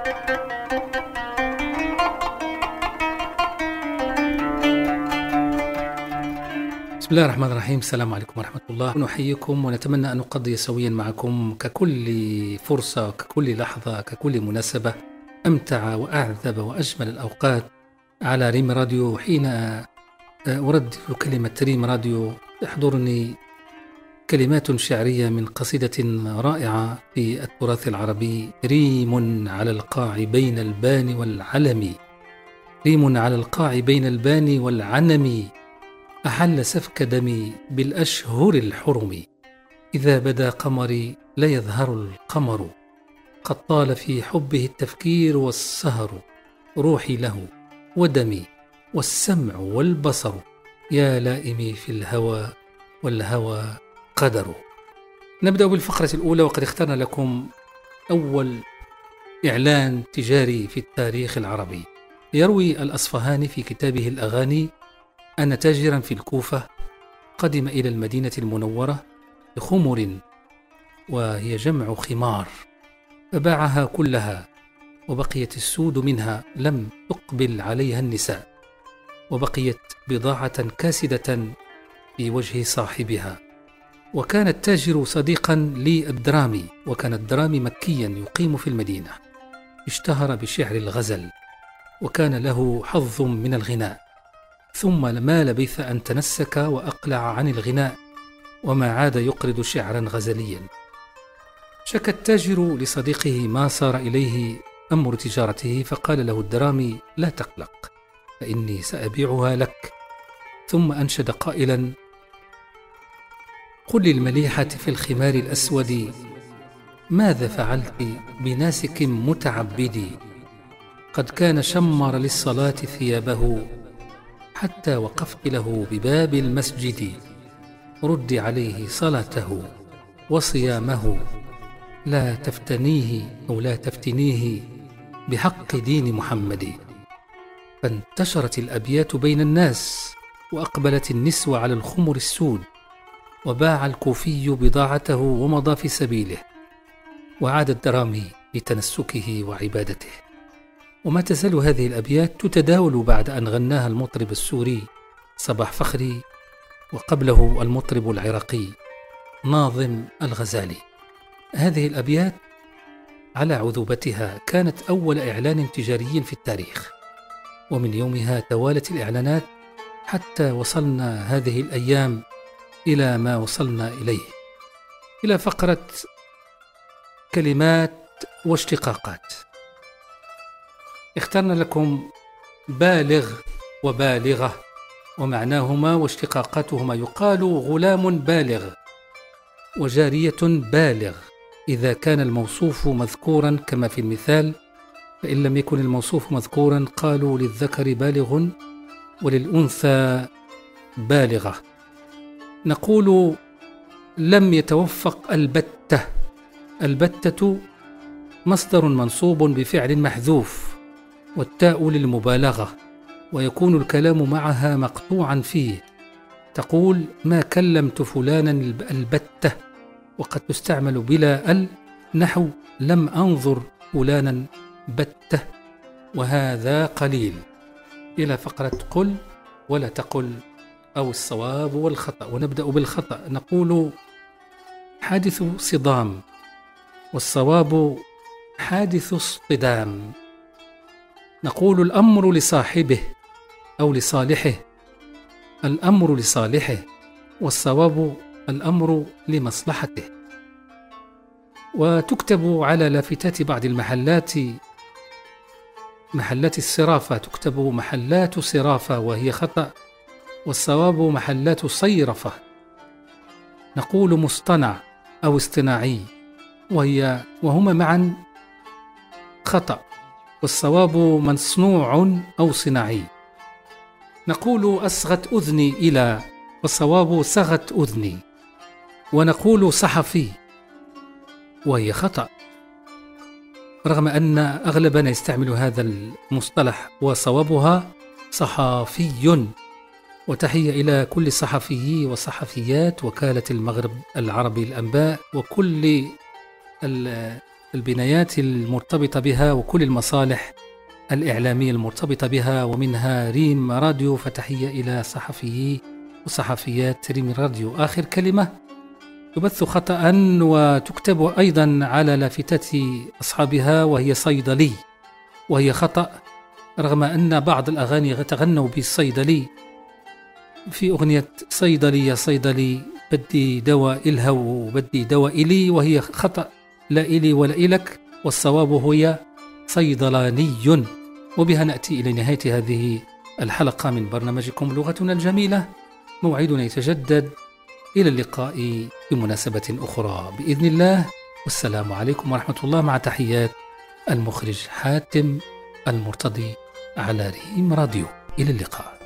بسم الله الرحمن الرحيم. السلام عليكم ورحمة الله. نحييكم ونتمنى أن نقضي سويا معكم ككل فرصة، ككل لحظة، ككل مناسبة أمتع وأعذب وأجمل الأوقات على ريم راديو. حين أردد كلمة ريم راديو تحضرني كلمات شعرية من قصيدة رائعة في التراث العربي: ريم على القاع بين البان والعلم، ريم على القاع بين البان والعنم، أحل سفك دمي بالأشهر الحرم، إذا بدا قمري لا يظهر القمر، قد طال في حبه التفكير والسهر، روحي له ودمي والسمع والبصر، يا لائمي في الهوى والهوى قدر. نبدأ بالفقرة الأولى، وقد اخترنا لكم أول إعلان تجاري في التاريخ العربي. يروي الأصفهاني في كتابه الأغاني أن تاجرا في الكوفة قدم إلى المدينة المنورة بخمر، وهي جمع خمار، فباعها كلها، وبقيت السود منها لم تقبل عليها النساء، وبقيت بضاعة كاسدة في وجه صاحبها. وكان التاجر صديقا للدرامي، وكان الدرامي مكيا يقيم في المدينة، اشتهر بشعر الغزل، وكان له حظ من الغناء، ثم ما لبث أن تنسك وأقلع عن الغناء، وما عاد يقرض شعرا غزليا. شكى التاجر لصديقه ما صار إليه أمر تجارته، فقال له الدرامي: لا تقلق، فإني سأبيعها لك. ثم أنشد قائلا: قل للمليحة في الخمار الأسود، ماذا فعلت بناسك متعبدي، قد كان شمر للصلاة ثيابه، حتى وقفت له بباب المسجد، رد عليه صلاته وصيامه، لا تفتنيه أو لا تفتنيه بحق دين محمد. فانتشرت الأبيات بين الناس، وأقبلت النسوة على الخمر السود، وباع الكوفي بضاعته ومضى في سبيله، وعاد الدرامي لتنسكه وعبادته. وما تزال هذه الأبيات تتداول بعد أن غناها المطرب السوري صباح فخري، وقبله المطرب العراقي ناظم الغزالي. هذه الأبيات على عذوبتها كانت أول إعلان تجاري في التاريخ، ومن يومها توالت الإعلانات حتى وصلنا هذه الأيام إلى ما وصلنا إليه، إلى فقرة كلمات واشتقاقات. اخترنا لكم بالغ وبالغة ومعناهما واشتقاقاتهما. يقال غلام بالغ وجارية بالغ إذا كان الموصوف مذكورا كما في المثال، فإن لم يكن الموصوف مذكورا قالوا للذكر بالغ وللأنثى بالغة. نقول لم يتوفق البتة. البتة مصدر منصوب بفعل محذوف، والتاء للمبالغة، ويكون الكلام معها مقطوعا فيه. تقول ما كلمت فلانا البتة، وقد تستعمل بلا نحو لم أنظر فلانا بتة، وهذا قليل. إلى فقرة قل ولا تقل، أو الصواب والخطأ. ونبدأ بالخطأ. نقول حادث صدام، والصواب حادث اصطدام. نقول الأمر لصاحبه أو لصالحه، الأمر لصالحه، والصواب الأمر لمصلحته. وتكتب على لافتات بعض المحلات، محلات الصرافة، تكتب محلات صرافة وهي خطأ، والصواب محلات صيرفة. نقول مصطنع أو اصطناعي وهما معا خطأ، والصواب مصنوع أو صناعي. نقول أصغت أذني إلى، والصواب صغت أذني. ونقول صحفي وهي خطأ، رغم أن أغلبنا يستعمل هذا المصطلح، وصوابها صحافي. وتحية إلى كل صحفيي وصحفيات وكالة المغرب العربي الأنباء، وكل البنايات المرتبطة بها وكل المصالح الإعلامية المرتبطة بها، ومنها ريم راديو. فتحية إلى صحفيي وصحفيات ريم راديو. آخر كلمة: تبث خطأ وتكتب أيضا على لافتة أصحابها وهي صيدلي، وهي خطأ، رغم أن بعض الأغاني تغنوا بالصيدلي. في أغنية صيدلي يا صيدلي بدي دواء إلها وبدي دواء إلي، وهي خطأ، لا إلي ولا إلك، والصواب هو صيدلاني. وبها نأتي إلى نهاية هذه الحلقة من برنامجكم لغتنا الجميلة. موعدنا يتجدد، إلى اللقاء بمناسبة أخرى بإذن الله، والسلام عليكم ورحمة الله، مع تحيات المخرج حاتم المرتضي على ريم راديو. إلى اللقاء.